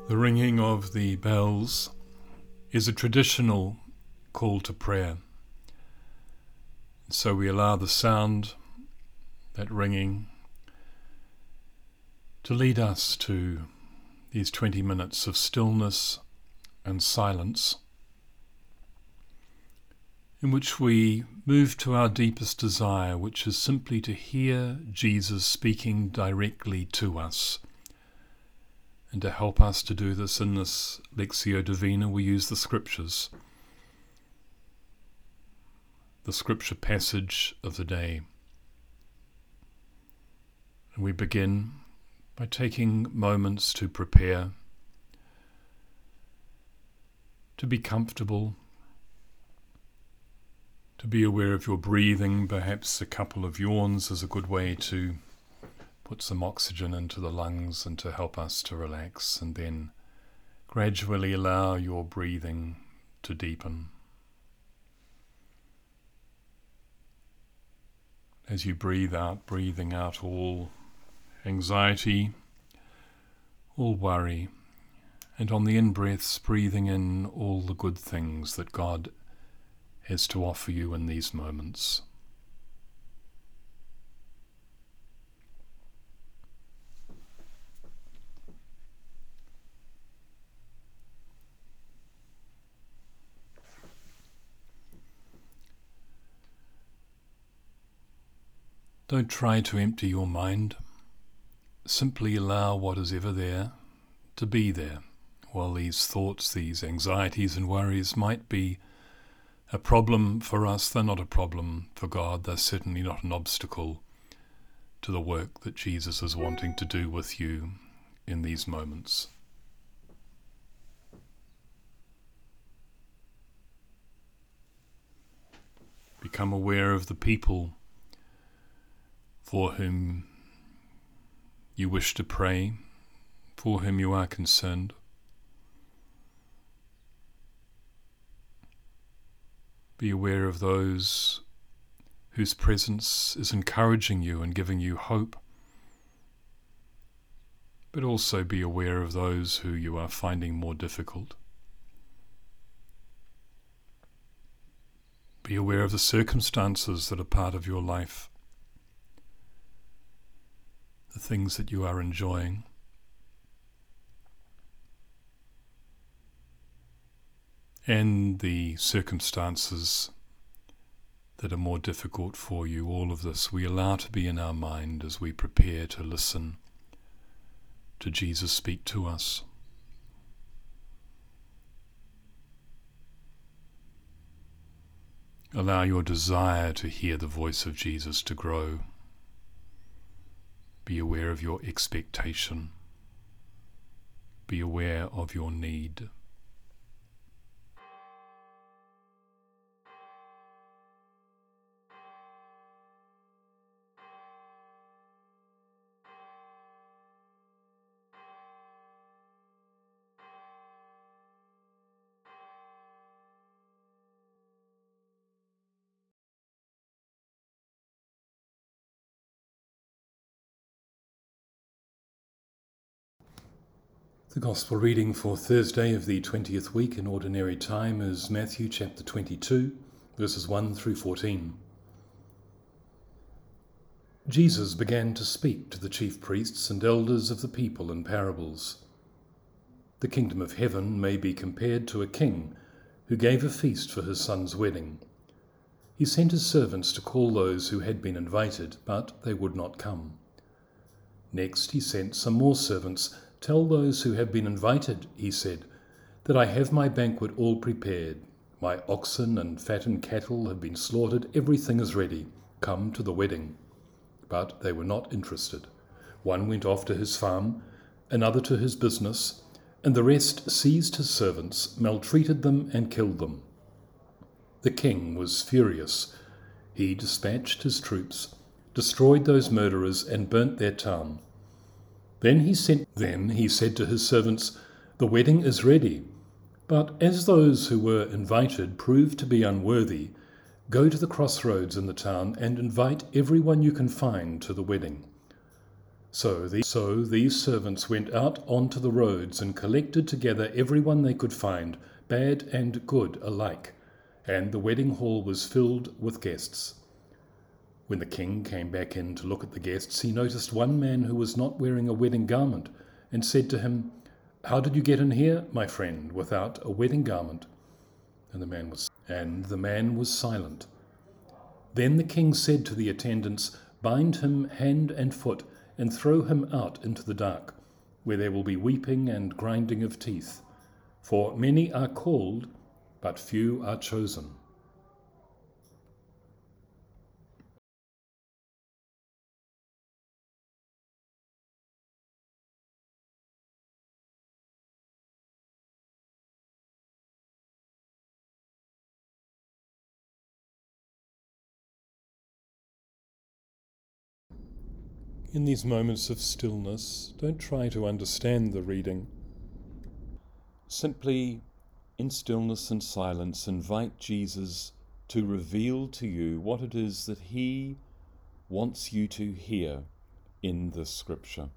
The ringing of the bells is a traditional call to prayer. So we allow the sound, that ringing, to lead us to these 20 minutes of stillness and silence, in which we move to our deepest desire, which is simply to hear Jesus speaking directly to us. And to help us to do this in this Lectio Divina, we use the Scriptures, the Scripture passage of the day. And we begin by taking moments to prepare, to be comfortable, to be aware of your breathing. Perhaps a couple of yawns is a good way to put some oxygen into the lungs and to help us to relax, and then gradually allow your breathing to deepen. As you breathe out, breathing out all anxiety, all worry, and on the in-breaths, breathing in all the good things that God has to offer you in these moments. Don't try to empty your mind. Simply allow what is ever there to be there. While these thoughts, these anxieties and worries might be a problem for us, they're not a problem for God. They're certainly not an obstacle to the work that Jesus is wanting to do with you in these moments. Become aware of the people for whom you wish to pray, for whom you are concerned. Be aware of those whose presence is encouraging you and giving you hope, but also be aware of those who you are finding more difficult. Be aware of the circumstances that are part of your life, the things that you are enjoying. And the circumstances that are more difficult for you. All of this we allow to be in our mind as we prepare to listen to Jesus speak to us. Allow your desire to hear the voice of Jesus to grow. Be aware of your expectation. Be aware of your need. The Gospel reading for Thursday of the 20th week in Ordinary Time is Matthew chapter 22, verses 1 through 14. Jesus began to speak to the chief priests and elders of the people in parables. The kingdom of heaven may be compared to a king who gave a feast for his son's wedding. He sent his servants to call those who had been invited, but they would not come. Next he sent some more servants. "Tell those who have been invited," he said, "that I have my banquet all prepared. My oxen and fattened cattle have been slaughtered. Everything is ready. Come to the wedding." But they were not interested. One went off to his farm, another to his business, and the rest seized his servants, maltreated them, and killed them. The king was furious. He dispatched his troops, destroyed those murderers, and burnt their town. Then he said to his servants, "The wedding is ready, but as those who were invited proved to be unworthy, go to the crossroads in the town and invite everyone you can find to the wedding." So these servants went out onto the roads and collected together everyone they could find, bad and good alike, and the wedding hall was filled with guests. When the king came back in to look at the guests, he noticed one man who was not wearing a wedding garment, and said to him, "How did you get in here, my friend, without a wedding garment?" And the man was silent. Then the king said to the attendants, "Bind him hand and foot, and throw him out into the dark, where there will be weeping and grinding of teeth. For many are called, but few are chosen." In these moments of stillness, don't try to understand the reading. Simply, in stillness and silence, invite Jesus to reveal to you what it is that he wants you to hear in this scripture.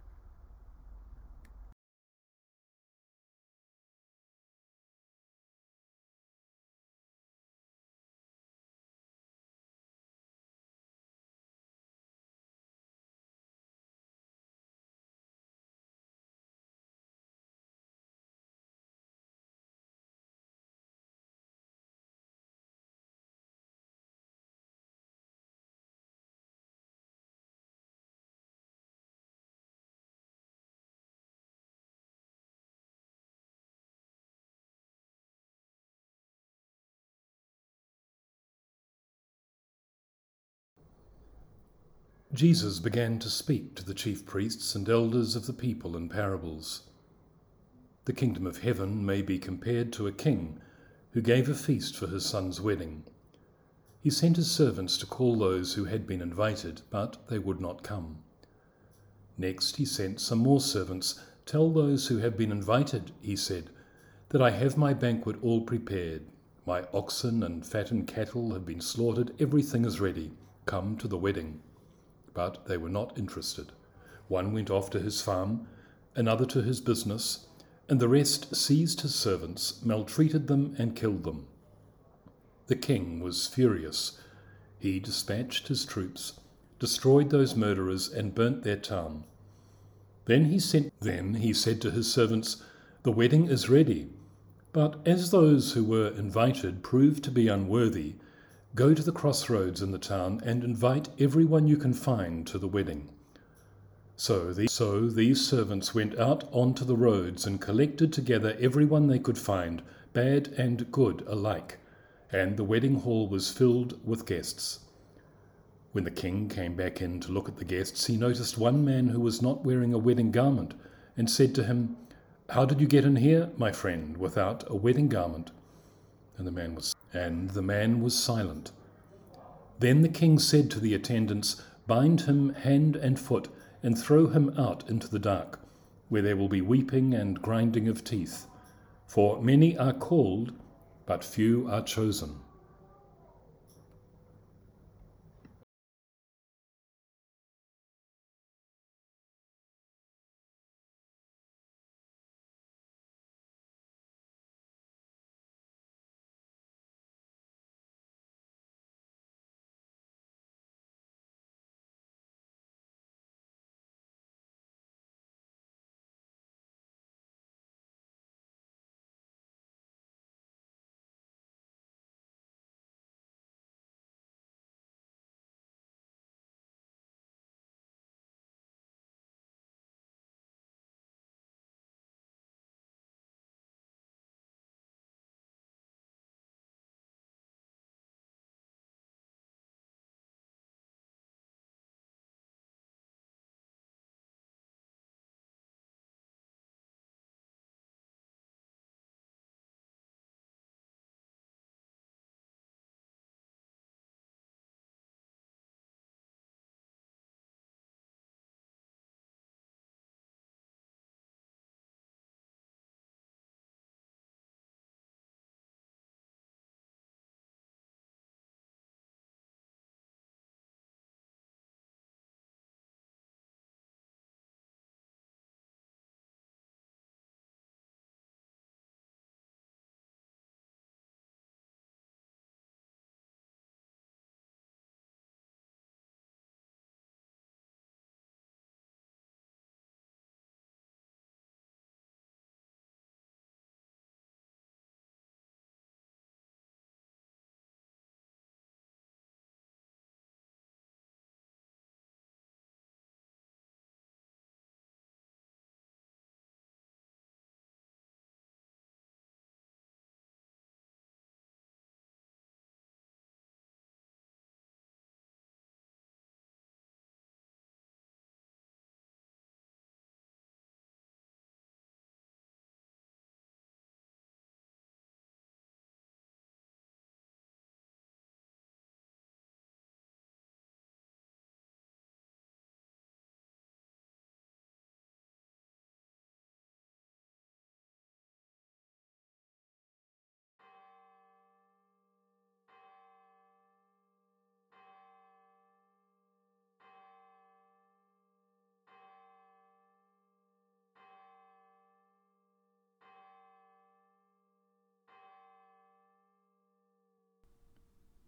Jesus began to speak to the chief priests and elders of the people in parables. The kingdom of heaven may be compared to a king who gave a feast for his son's wedding. He sent his servants to call those who had been invited, but they would not come. Next he sent some more servants. "Tell those who have been invited," he said, "that I have my banquet all prepared. My oxen and fattened cattle have been slaughtered. Everything is ready. Come to the wedding." But they were not interested. One went off to his farm, another to his business, and the rest seized his servants, maltreated them, and killed them. The king was furious. He dispatched his troops, destroyed those murderers, and burnt their town. Then he said to his servants, "The wedding is ready, but as those who were invited proved to be unworthy, go to the crossroads in the town and invite everyone you can find to the wedding." So these servants went out onto the roads and collected together everyone they could find, bad and good alike, and the wedding hall was filled with guests. When the king came back in to look at the guests, he noticed one man who was not wearing a wedding garment, and said to him, "How did you get in here, my friend, without a wedding garment?" And the man was silent. Then the king said to the attendants, "Bind him hand and foot, and throw him out into the dark, where there will be weeping and grinding of teeth. For many are called, but few are chosen."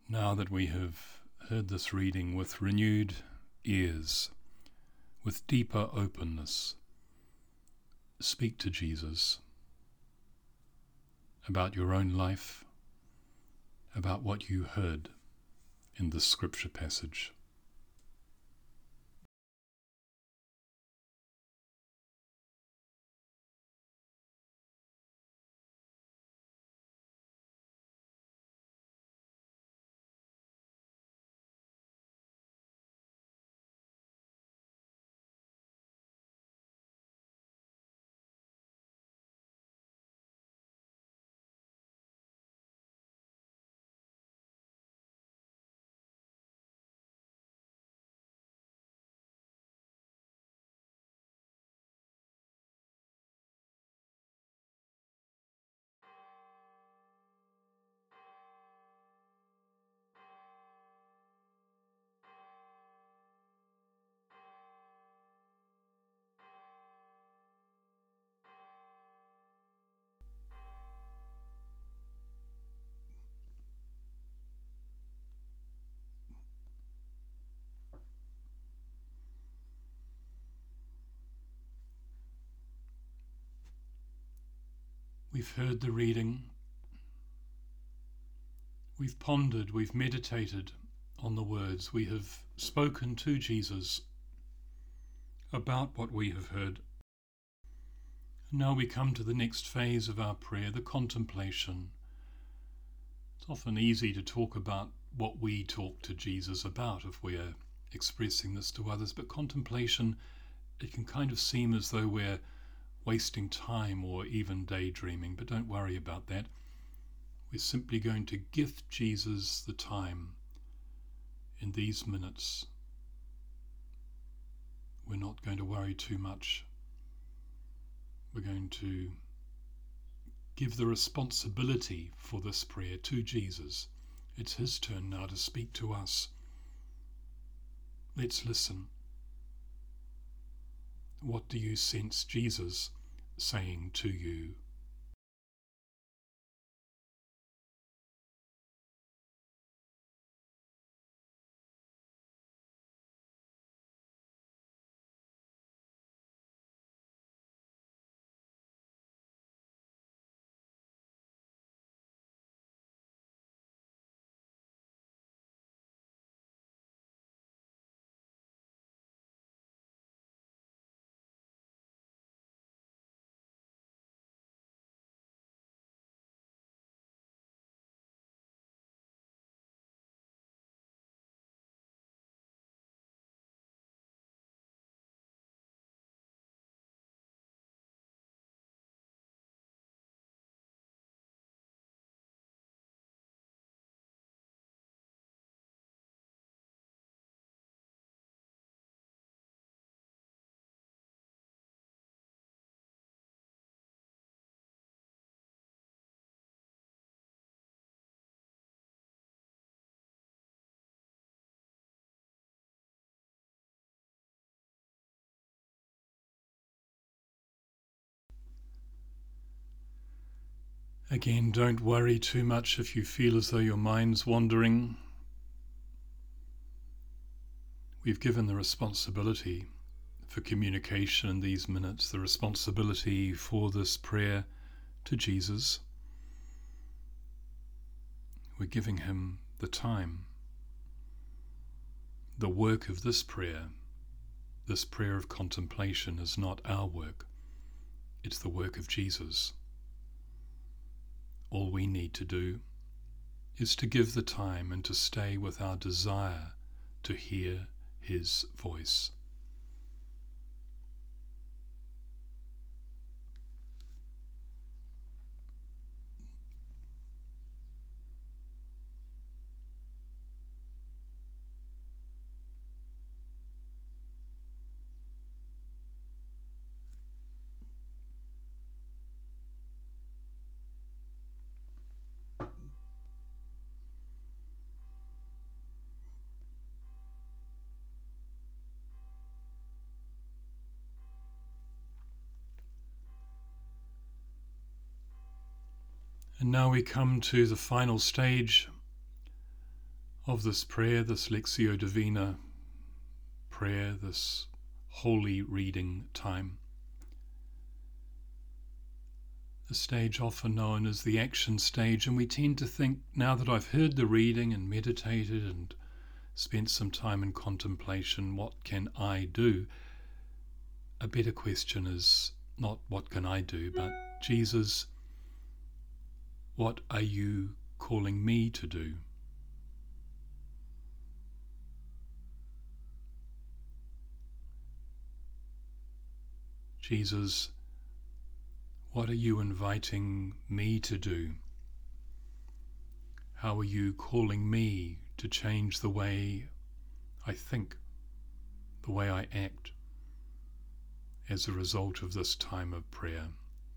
Now that we have heard this reading with renewed ears, with deeper openness, speak to Jesus about your own life, about what you heard in this scripture passage. We've heard the reading, we've pondered, we've meditated on the words, we have spoken to Jesus about what we have heard. And now we come to the next phase of our prayer, the contemplation. It's often easy to talk about what we talk to Jesus about if we're expressing this to others, but contemplation, it can kind of seem as though we're wasting time or even daydreaming, but don't worry about that. We're simply going to gift Jesus the time in these minutes. We're not going to worry too much. We're going to give the responsibility for this prayer to Jesus. It's his turn now to speak to us. Let's listen. What do you sense Jesus saying to you? Again, don't worry too much if you feel as though your mind's wandering. We've given the responsibility for communication in these minutes, the responsibility for this prayer to Jesus. We're giving him the time. The work of this prayer of contemplation, is not our work. It's the work of Jesus. All we need to do is to give the time and to stay with our desire to hear his voice. And now we come to the final stage of this prayer, this Lectio Divina prayer, this holy reading time. The stage often known as the action stage, and we tend to think, now that I've heard the reading and meditated and spent some time in contemplation, what can I do? A better question is not what can I do, but Jesus, what are you calling me to do? Jesus, what are you inviting me to do? How are you calling me to change the way I think, the way I act, as a result of this time of prayer?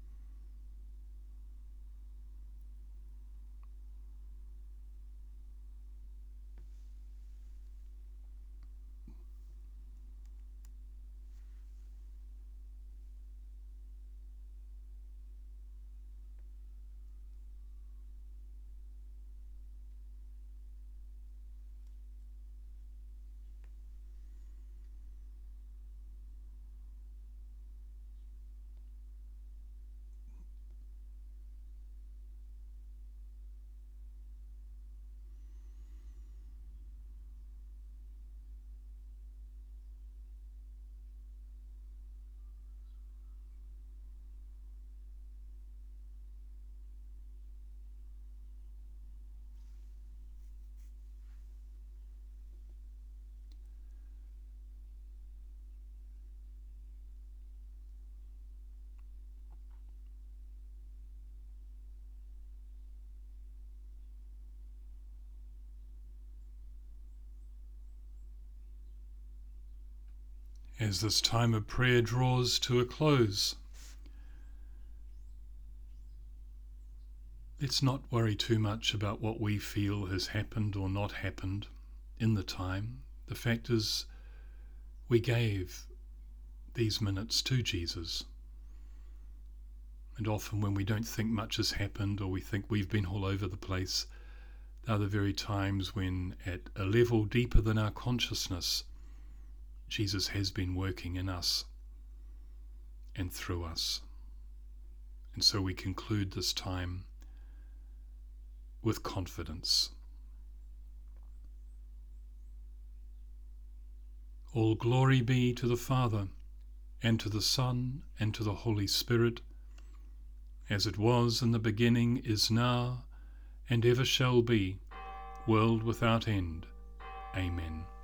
As this time of prayer draws to a close, let's not worry too much about what we feel has happened or not happened in the time. The fact is, we gave these minutes to Jesus. And often when we don't think much has happened, or we think we've been all over the place, they're the very times when, at a level deeper than our consciousness, Jesus has been working in us and through us. And so we conclude this time with confidence. All glory be to the Father, and to the Son, and to the Holy Spirit, as it was in the beginning, is now, and ever shall be, world without end. Amen.